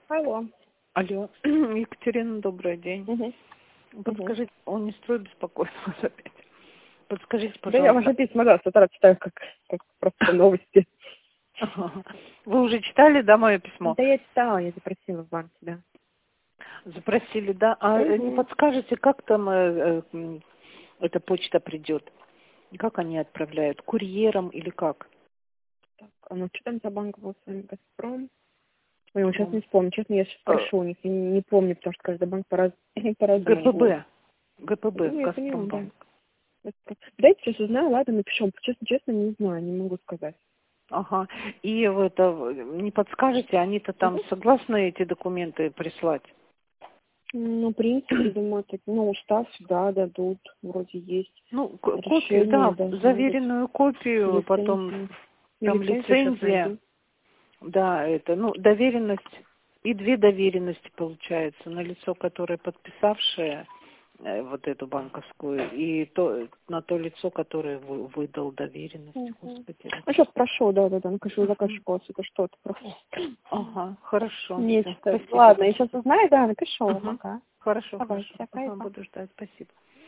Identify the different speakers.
Speaker 1: Алло.
Speaker 2: Алло, Екатерина, добрый день. Подскажите, он не строит беспокойство опять. Подскажите,
Speaker 1: Да я
Speaker 2: пожалуйста.
Speaker 1: ваше письма, да, с утра читаю, как просто новости.
Speaker 2: Вы уже читали, да, мое письмо?
Speaker 1: Да я читала, я запросила в банк, да.
Speaker 2: Запросили, да? А не подскажете, как там эта почта придет? Как они отправляют? Курьером или как?
Speaker 1: Так, а ну что там за банк был с вами, Газпром? Ой, я сейчас не вспомню, честно, я сейчас спрошу у них, я не помню, потому что каждый банк по-разному был.
Speaker 2: ГПБ. ГПБ,
Speaker 1: Ну, я поняла, да.
Speaker 2: Газпромбанк.
Speaker 1: Дайте сейчас узнаю, ладно, напишем. Честно, не знаю, не могу сказать.
Speaker 2: Ага. И не подскажете, они-то там согласны эти документы прислать?
Speaker 1: Ну, в принципе, думаю, так, ну, устав, да, дадут, вроде есть.
Speaker 2: Ну, копию,
Speaker 1: Решение
Speaker 2: да,
Speaker 1: должно быть.
Speaker 2: заверенную копию, потом
Speaker 1: Лицензия.
Speaker 2: там
Speaker 1: Лицензию сейчас
Speaker 2: лицензия,
Speaker 1: найду.
Speaker 2: да, доверенность и 2 доверенности получается на лицо, которое подписавшее вот эту банковскую, и на то лицо, которое выдал доверенность, господи.
Speaker 1: А сейчас прошу, да, накажу заказчику, это что-то просто.
Speaker 2: Ага, хорошо, все,
Speaker 1: Нечто.
Speaker 2: спасибо
Speaker 1: Ладно, я
Speaker 2: большое.
Speaker 1: сейчас узнаю, да, напишу вам, ага.
Speaker 2: Хорошо,
Speaker 1: Давайте,
Speaker 2: хорошо.
Speaker 1: пока.
Speaker 2: Ага, буду ждать, спасибо.